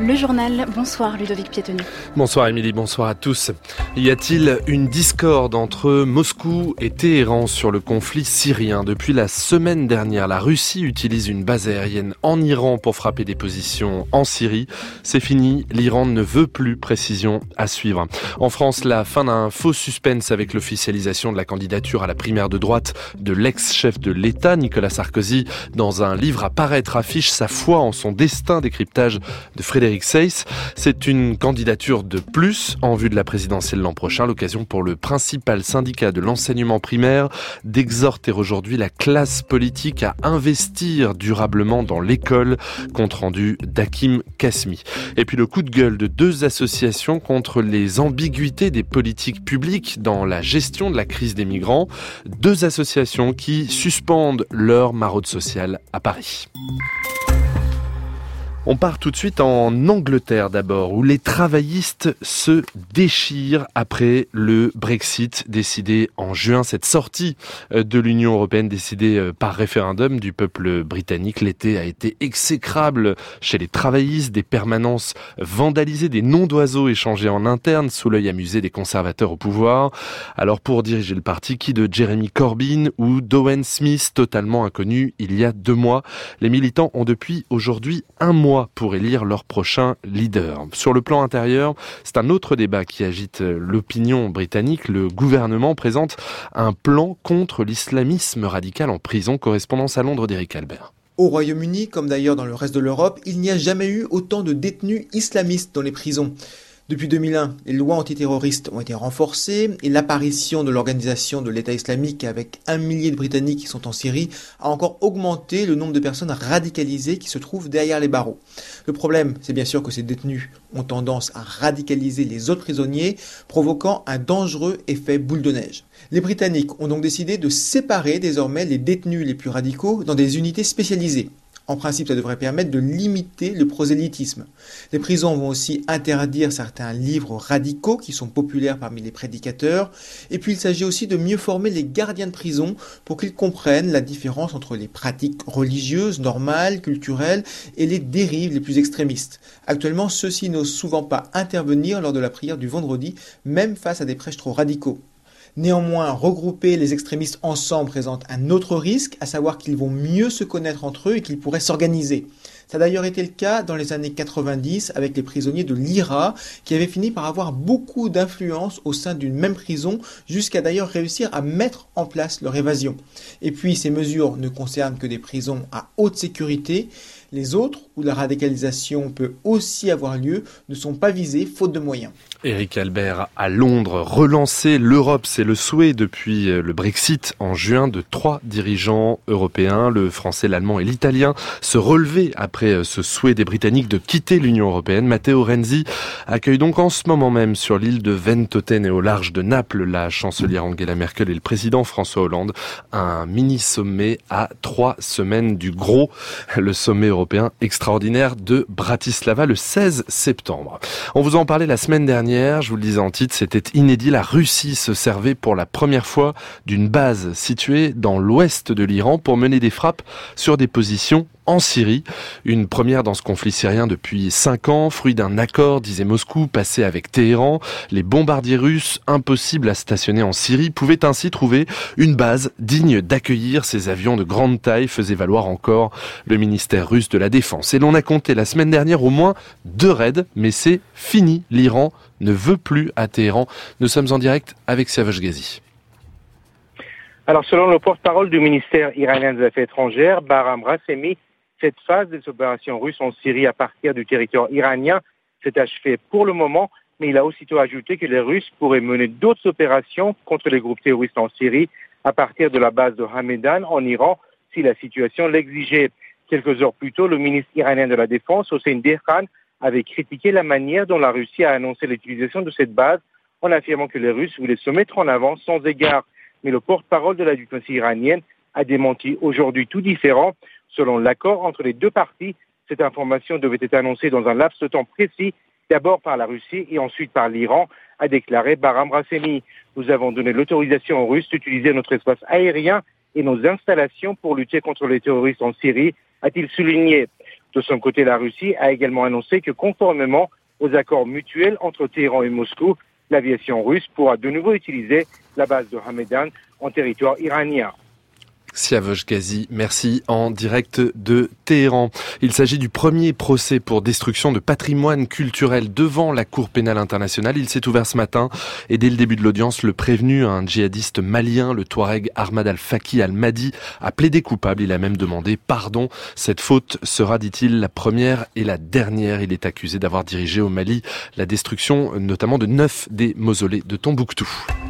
le journal. Bonsoir Ludovic Piétoni. Bonsoir Émilie, bonsoir à tous. Y a-t-il une discorde entre Moscou et Téhéran sur le conflit syrien ? Depuis la semaine dernière, la Russie utilise une base aérienne en Iran pour frapper des positions en Syrie. C'est fini, l'Iran ne veut plus, précision à suivre. En France, la fin d'un faux suspense avec l'officialisation de la candidature à la primaire de droite de l'ex-chef de l'État, Nicolas Sarkozy. Dans un livre à paraître, affiche sa foi en son destin, décryptage de Frédéric Seyss. C'est une candidature de plus en vue de la présidentielle l'an prochain. L'occasion pour le principal syndicat de l'enseignement primaire d'exhorter aujourd'hui la classe politique à investir durablement dans l'école. Compte rendu d'Hakim Kasmi. Et puis le coup de gueule de deux associations contre les ambiguïtés des politiques publiques dans la gestion de la crise des migrants. Deux associations qui suspendent leur maraude sociale à Paris. On part tout de suite en Angleterre d'abord, où les travaillistes se déchirent après le Brexit décidé en juin. Cette sortie de l'Union européenne décidée par référendum du peuple britannique. L'été a été exécrable chez les travaillistes, des permanences vandalisées, des noms d'oiseaux échangés en interne sous l'œil amusé des conservateurs au pouvoir. Alors pour diriger le parti, qui de Jeremy Corbyn ou d'Owen Smith, totalement inconnu il y a 2 mois. Les militants ont depuis aujourd'hui 1 mois pour élire leur prochain leader. Sur le plan intérieur, c'est un autre débat qui agite l'opinion britannique. Le gouvernement présente un plan contre l'islamisme radical en prison. Correspondance à Londres d'Éric Albert. Au Royaume-Uni, comme d'ailleurs dans le reste de l'Europe, il n'y a jamais eu autant de détenus islamistes dans les prisons. Depuis 2001, les lois antiterroristes ont été renforcées et l'apparition de l'organisation de l'État islamique avec 1 millier de Britanniques qui sont en Syrie a encore augmenté le nombre de personnes radicalisées qui se trouvent derrière les barreaux. Le problème, c'est bien sûr que ces détenus ont tendance à radicaliser les autres prisonniers, provoquant un dangereux effet boule de neige. Les Britanniques ont donc décidé de séparer désormais les détenus les plus radicaux dans des unités spécialisées. En principe, ça devrait permettre de limiter le prosélytisme. Les prisons vont aussi interdire certains livres radicaux qui sont populaires parmi les prédicateurs. Et puis, il s'agit aussi de mieux former les gardiens de prison pour qu'ils comprennent la différence entre les pratiques religieuses, normales, culturelles et les dérives les plus extrémistes. Actuellement, ceux-ci n'osent souvent pas intervenir lors de la prière du vendredi, même face à des prêches trop radicaux. Néanmoins, regrouper les extrémistes ensemble présente un autre risque, à savoir qu'ils vont mieux se connaître entre eux et qu'ils pourraient s'organiser. Ça a d'ailleurs été le cas dans les années 90 avec les prisonniers de l'IRA qui avaient fini par avoir beaucoup d'influence au sein d'une même prison jusqu'à d'ailleurs réussir à mettre en place leur évasion. Et puis ces mesures ne concernent que des prisons à haute sécurité. Les autres, où la radicalisation peut aussi avoir lieu, ne sont pas visés faute de moyens. Éric Albert à Londres. Relancer l'Europe, c'est le souhait depuis le Brexit en juin de 3 dirigeants européens, le français, l'allemand et l'italien, se relever après ce souhait des Britanniques de quitter l'Union européenne. Matteo Renzi accueille donc en ce moment même sur l'île de Ventotene et au large de Naples la chancelière Angela Merkel et le président François Hollande. Un mini-sommet à 3 semaines du gros, le sommet européen extraordinaire de Bratislava le 16 septembre. On vous en parlait la semaine dernière. Je vous le disais en titre, c'était inédit. La Russie se servait pour la première fois d'une base située dans l'ouest de l'Iran pour mener des frappes sur des positions en Syrie. Une première dans ce conflit syrien depuis 5 ans, fruit d'un accord, disait Moscou, passé avec Téhéran. Les bombardiers russes, impossibles à stationner en Syrie, pouvaient ainsi trouver une base digne d'accueillir ces avions de grande taille, faisait valoir encore le ministère russe de la Défense. Et l'on a compté la semaine dernière au moins 2 raids, mais c'est fini. L'Iran ne veut plus à Téhéran. Nous sommes en direct avec Savage Ghazi. Alors, selon le porte-parole du ministère iranien des Affaires étrangères, Bahram Rassemi, cette phase des opérations russes en Syrie à partir du territoire iranien s'est achevée pour le moment, mais il a aussitôt ajouté que les Russes pourraient mener d'autres opérations contre les groupes terroristes en Syrie à partir de la base de Hamedan en Iran, si la situation l'exigeait. Quelques heures plus tôt, le ministre iranien de la Défense, Hossein Dehkhan, avait critiqué la manière dont la Russie a annoncé l'utilisation de cette base en affirmant que les Russes voulaient se mettre en avant sans égard. Mais le porte-parole de la diplomatie iranienne a démenti aujourd'hui tout différent. Selon l'accord entre les deux parties, cette information devait être annoncée dans un laps de temps précis, d'abord par la Russie et ensuite par l'Iran, a déclaré Bahram Rassemi. Nous avons donné l'autorisation aux Russes d'utiliser notre espace aérien et nos installations pour lutter contre les terroristes en Syrie, a-t-il souligné. De son côté, la Russie a également annoncé que conformément aux accords mutuels entre Téhéran et Moscou, l'aviation russe pourra de nouveau utiliser la base de Hamedan en territoire iranien. Siavash Ghazi, merci, en direct de Téhéran. Il s'agit du premier procès pour destruction de patrimoine culturel devant la Cour pénale internationale. Il s'est ouvert ce matin et dès le début de l'audience, le prévenu, un djihadiste malien, le Touareg Ahmad Al-Faki Al-Mahdi, a plaidé coupable. Il a même demandé pardon. Cette faute sera, dit-il, la première et la dernière. Il est accusé d'avoir dirigé au Mali la destruction notamment de 9 des mausolées de Tombouctou.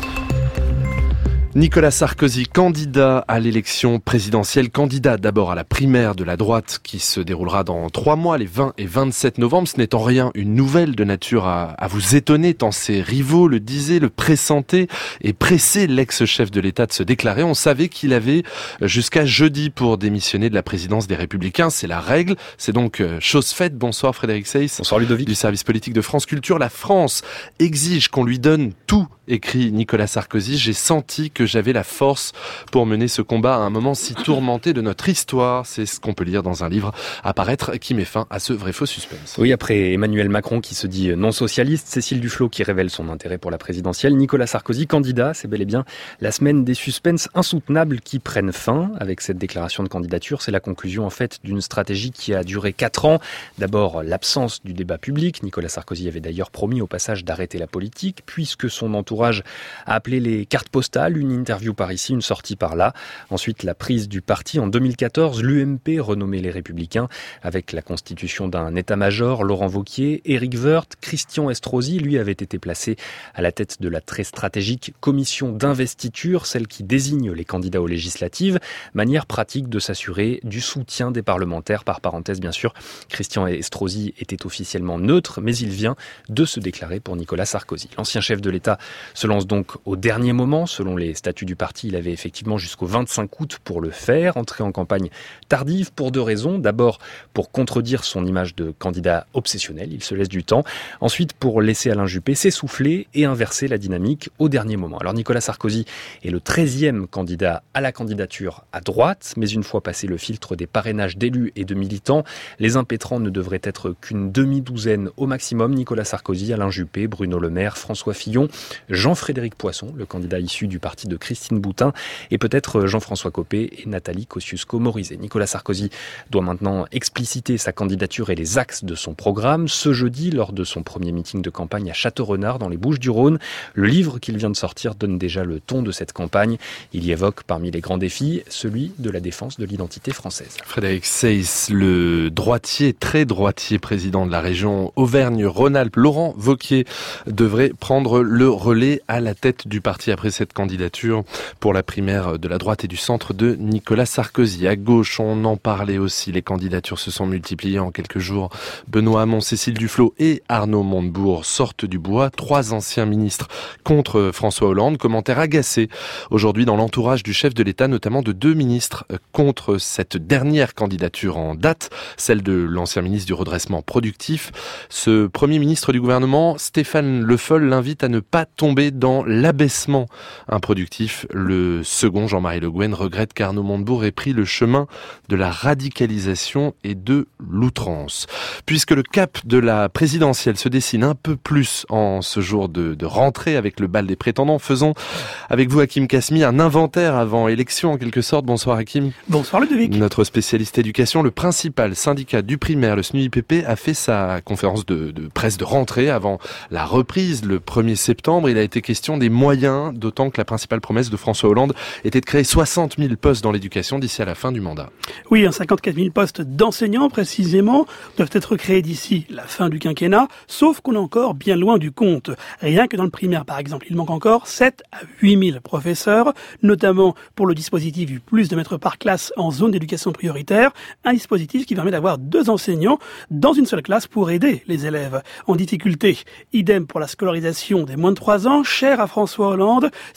Nicolas Sarkozy, candidat à l'élection présidentielle, candidat d'abord à la primaire de la droite qui se déroulera dans 3 mois, les 20 et 27 novembre. Ce n'est en rien une nouvelle de nature à vous étonner, tant ses rivaux le disaient, le pressentaient et pressaient l'ex-chef de l'État de se déclarer. On savait qu'il avait jusqu'à jeudi pour démissionner de la présidence des Républicains. C'est la règle, c'est donc chose faite. Bonsoir Frédéric Seyss. Bonsoir Ludovic. Du service politique de France Culture. La France exige qu'on lui donne tout, écrit Nicolas Sarkozy. J'ai senti que j'avais la force pour mener ce combat à un moment si tourmenté de notre histoire. C'est ce qu'on peut lire dans un livre à paraître qui met fin à ce vrai-faux suspense. Oui, après Emmanuel Macron qui se dit non socialiste, Cécile Duflot qui révèle son intérêt pour la présidentielle, Nicolas Sarkozy, candidat, c'est bel et bien la semaine des suspens insoutenables qui prennent fin. Avec cette déclaration de candidature, c'est la conclusion en fait d'une stratégie qui a duré 4 ans. D'abord, l'absence du débat public. Nicolas Sarkozy avait d'ailleurs promis au passage d'arrêter la politique, puisque son entourage a appelé les cartes postales, une interview par ici, une sortie par là. Ensuite, la prise du parti en 2014, l'UMP, renommé Les Républicains, avec la constitution d'un état-major, Laurent Wauquiez, Éric Woerth, Christian Estrosi, lui avait été placé à la tête de la très stratégique commission d'investiture, celle qui désigne les candidats aux législatives, manière pratique de s'assurer du soutien des parlementaires. Par parenthèse, bien sûr, Christian Estrosi était officiellement neutre, mais il vient de se déclarer pour Nicolas Sarkozy. L'ancien chef de l'État se lance donc au dernier moment. Selon les statuts du parti, il avait effectivement jusqu'au 25 août pour le faire. Entrée en campagne tardive pour 2 raisons. D'abord, pour contredire son image de candidat obsessionnel, il se laisse du temps. Ensuite, pour laisser Alain Juppé s'essouffler et inverser la dynamique au dernier moment. Alors Nicolas Sarkozy est le 13e candidat à la candidature à droite, mais une fois passé le filtre des parrainages d'élus et de militants, les impétrants ne devraient être qu'une demi-douzaine au maximum. Nicolas Sarkozy, Alain Juppé, Bruno Le Maire, François Fillon, Jean-Frédéric Poisson, le candidat issu du parti de Christine Boutin, et peut-être Jean-François Copé et Nathalie Kosciusko-Morizet. Nicolas Sarkozy doit maintenant expliciter sa candidature et les axes de son programme. Ce jeudi, lors de son premier meeting de campagne à Châteaurenard, dans les Bouches-du-Rhône, le livre qu'il vient de sortir donne déjà le ton de cette campagne. Il y évoque parmi les grands défis celui de la défense de l'identité française. Frédéric Seyss, le droitier, très droitier président de la région Auvergne-Rhône-Alpes, Laurent Wauquiez, devrait prendre le relais à la tête du parti après cette candidature pour la primaire de la droite et du centre de Nicolas Sarkozy. À gauche, on en parlait aussi, les candidatures se sont multipliées en quelques jours. Benoît Hamon, Cécile Duflot et Arnaud Montebourg sortent du bois. 3 anciens ministres contre François Hollande. Commentaire agacé aujourd'hui dans l'entourage du chef de l'État, notamment de 2 ministres contre cette dernière candidature en date, celle de l'ancien ministre du redressement productif. Ce premier ministre du gouvernement, Stéphane Le Foll, l'invite à ne pas tomber dans l'abaissement improductif. Le second, Jean-Marie Le Guen, regrette qu'Arnaud Montebourg ait pris le chemin de la radicalisation et de l'outrance. Puisque le cap de la présidentielle se dessine un peu plus en ce jour de rentrée avec le bal des prétendants, faisons avec vous, Hakim Kasmi, un inventaire avant élection en quelque sorte. Bonsoir Hakim. Bonsoir Ludovic. Notre spécialiste éducation, le principal syndicat du primaire, le SNUIPP, a fait sa conférence de presse de rentrée avant la reprise le 1er septembre. Il a été question des moyens, d'autant que la principale promesse de François Hollande était de créer 60 000 postes dans l'éducation d'ici à la fin du mandat. Oui, 54 000 postes d'enseignants précisément doivent être créés d'ici la fin du quinquennat, sauf qu'on est encore bien loin du compte. Rien que dans le primaire par exemple, il manque encore 7 à 8 000 professeurs, notamment pour le dispositif du plus de maîtres par classe en zone d'éducation prioritaire, un dispositif qui permet d'avoir 2 enseignants dans une seule classe pour aider les élèves en difficulté. Idem pour la scolarisation des moins de 3 ans, chère à François Hollande, seul 1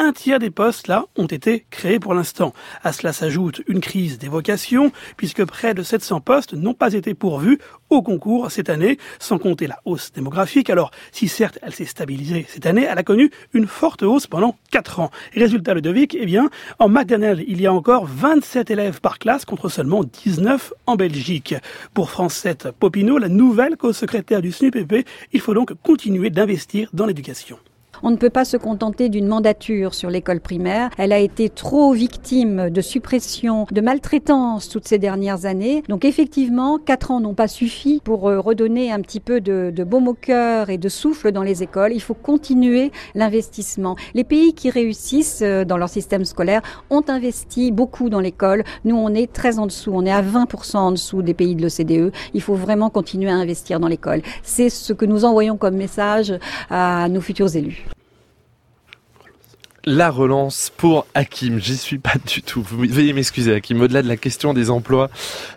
un tiers des postes, là, ont été créés pour l'instant. À cela s'ajoute une crise des vocations, puisque près de 700 postes n'ont pas été pourvus au concours cette année, sans compter la hausse démographique. Alors, si certes elle s'est stabilisée cette année, elle a connu une forte hausse pendant 4 ans. Et résultat, Ludovic, eh bien, en maternelle, il y a encore 27 élèves par classe contre seulement 19 en Belgique. Pour Francette Popinot, la nouvelle co-secrétaire du SNUPP, il faut donc continuer d'investir dans l'éducation. On ne peut pas se contenter d'une mandature sur l'école primaire. Elle a été trop victime de suppression, de maltraitance toutes ces dernières années. Donc effectivement, 4 ans n'ont pas suffi pour redonner un petit peu de baume au cœur et de souffle dans les écoles. Il faut continuer l'investissement. Les pays qui réussissent dans leur système scolaire ont investi beaucoup dans l'école. Nous, on est très en dessous. On est à 20% en dessous des pays de l'OCDE. Il faut vraiment continuer à investir dans l'école. C'est ce que nous envoyons comme message à nos futurs élus. La relance pour Hakim, j'y suis pas du tout. Vous veuillez m'excuser Hakim, au-delà de la question des emplois,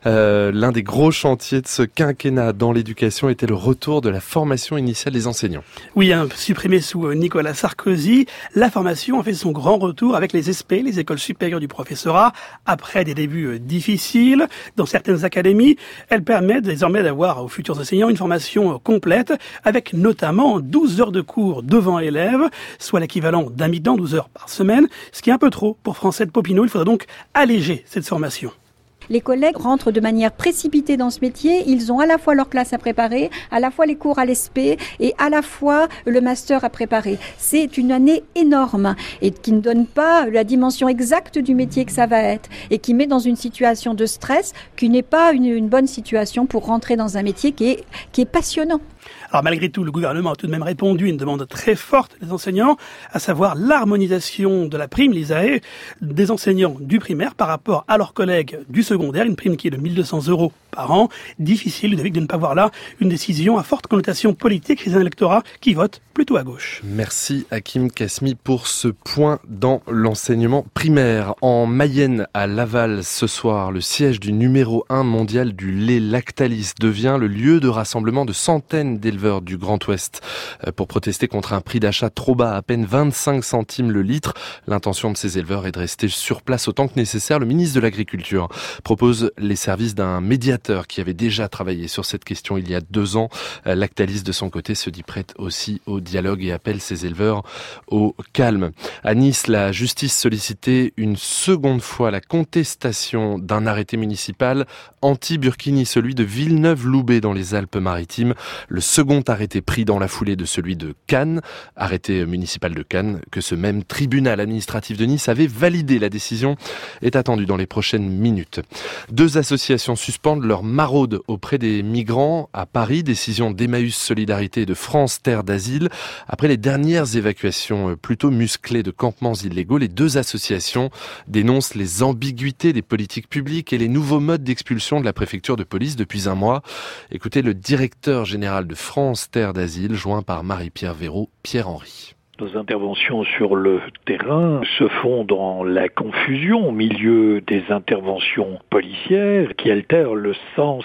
l'un des gros chantiers de ce quinquennat dans l'éducation était le retour de la formation initiale des enseignants. Oui, supprimée sous Nicolas Sarkozy, la formation a fait son grand retour avec les ESP, les écoles supérieures du professorat. Après des débuts difficiles, dans certaines académies, elle permet désormais d'avoir aux futurs enseignants une formation complète, avec notamment 12 heures de cours devant élèves, soit l'équivalent d'un mi-temps, 12 heures par semaine, ce qui est un peu trop pour Francette Popinot. Il faudra donc alléger cette formation. Les collègues rentrent de manière précipitée dans ce métier. Ils ont à la fois leur classe à préparer, à la fois les cours à l'ESP et à la fois le master à préparer. C'est une année énorme et qui ne donne pas la dimension exacte du métier que ça va être et qui met dans une situation de stress qui n'est pas une bonne situation pour rentrer dans un métier qui est passionnant. Alors malgré tout, le gouvernement a tout de même répondu à une demande très forte des enseignants, à savoir l'harmonisation de la prime, l'ISAE, des enseignants du primaire par rapport à leurs collègues du secondaire, une prime qui est de 1 200 € par an. Difficile, Ludovic, de ne pas voir là une décision à forte connotation politique chez un électorat qui vote plutôt à gauche. Merci Hakim Kasmi pour ce point dans l'enseignement primaire. En Mayenne, à Laval, ce soir, le siège du numéro 1 mondial du lait Lactalis devient le lieu de rassemblement de centaines d'éleveurs du Grand Ouest pour protester contre un prix d'achat trop bas, à peine 25 centimes le litre. L'intention de ces éleveurs est de rester sur place autant que nécessaire. Le ministre de l'Agriculture propose les services d'un médiateur qui avait déjà travaillé sur cette question il y a 2 ans. Lactalis, de son côté, se dit prête aussi au dialogue et appelle ses éleveurs au calme. À Nice, la justice sollicitait une seconde fois la contestation d'un arrêté municipal anti-Burkini, celui de Villeneuve-Loubet dans les Alpes-Maritimes. Le second arrêté pris dans la foulée de celui de Cannes, arrêté municipal de Cannes, que ce même tribunal administratif de Nice avait validé. La décision est attendue dans les prochaines minutes. 2 associations suspendent leur maraude auprès des migrants à Paris, décision d'Emmaüs Solidarité et de France Terre d'Asile. Après les dernières évacuations plutôt musclées de campements illégaux, les 2 associations dénoncent les ambiguïtés des politiques publiques et les nouveaux modes d'expulsion de la préfecture de police depuis un mois. Écoutez le directeur général de France Terre d'Asile, joint par Marie-Pierre Véraud, Pierre-Henry. Nos interventions sur le terrain se font dans la confusion au milieu des interventions policières qui altèrent le sens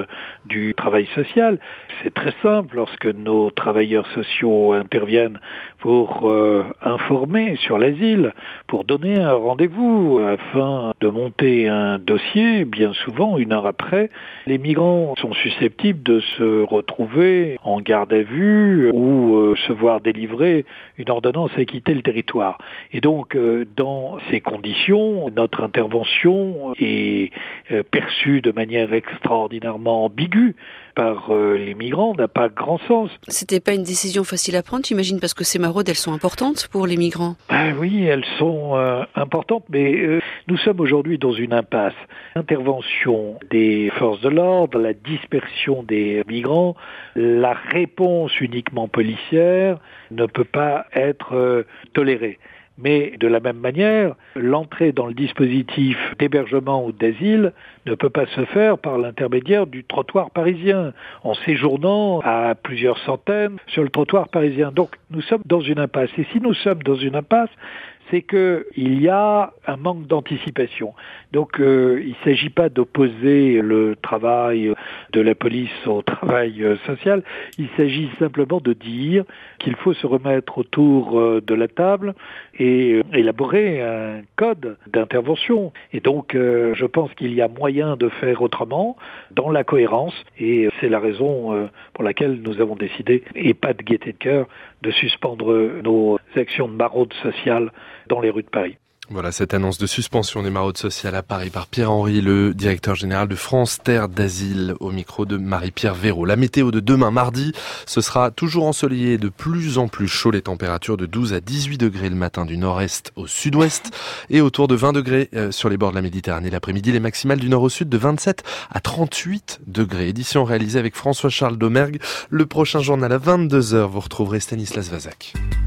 du travail social. C'est très simple, lorsque nos travailleurs sociaux interviennent pour informer sur l'asile, pour donner un rendez-vous afin de monter un dossier, bien souvent, 1 heure après, les migrants sont susceptibles de se retrouver en garde à vue ou se voir délivrer une ordonnance à quitter le territoire. Et donc, dans ces conditions, notre intervention est perçue de manière extraordinairement ambiguë par les migrants, n'a pas grand sens. C'était pas une décision facile à prendre, j'imagine, parce que ces maraudes, elles sont importantes pour les migrants. Oui, elles sont importantes, mais nous sommes aujourd'hui dans une impasse. L'intervention des forces de l'ordre, la dispersion des migrants, la réponse uniquement policière ne peut pas être tolérée. Mais de la même manière, l'entrée dans le dispositif d'hébergement ou d'asile ne peut pas se faire par l'intermédiaire du trottoir parisien, en séjournant à plusieurs centaines sur le trottoir parisien. Donc nous sommes dans une impasse. Et si nous sommes dans une impasse, c'est qu'il y a un manque d'anticipation. Donc il ne s'agit pas d'opposer le travail de la police au travail social, il s'agit simplement de dire qu'il faut se remettre autour de la table et élaborer un code d'intervention. Et donc je pense qu'il y a moyen de faire autrement, dans la cohérence, et c'est la raison pour laquelle nous avons décidé, et pas de gaieté de cœur, de suspendre nos actions de maraude sociale dans les rues de Paris. Voilà cette annonce de suspension des maraudes sociales à Paris par Pierre-Henri, le directeur général de France Terre d'Asile, au micro de Marie-Pierre Véraud. La météo de demain mardi, ce sera toujours ensoleillé, de plus en plus chaud, les températures de 12 à 18 degrés le matin du nord-est au sud-ouest et autour de 20 degrés sur les bords de la Méditerranée. L'après-midi, les maximales du nord au sud de 27 à 38 degrés. Édition réalisée avec François-Charles Domergue. Le prochain journal à 22h, vous retrouverez Stanislas Vazak.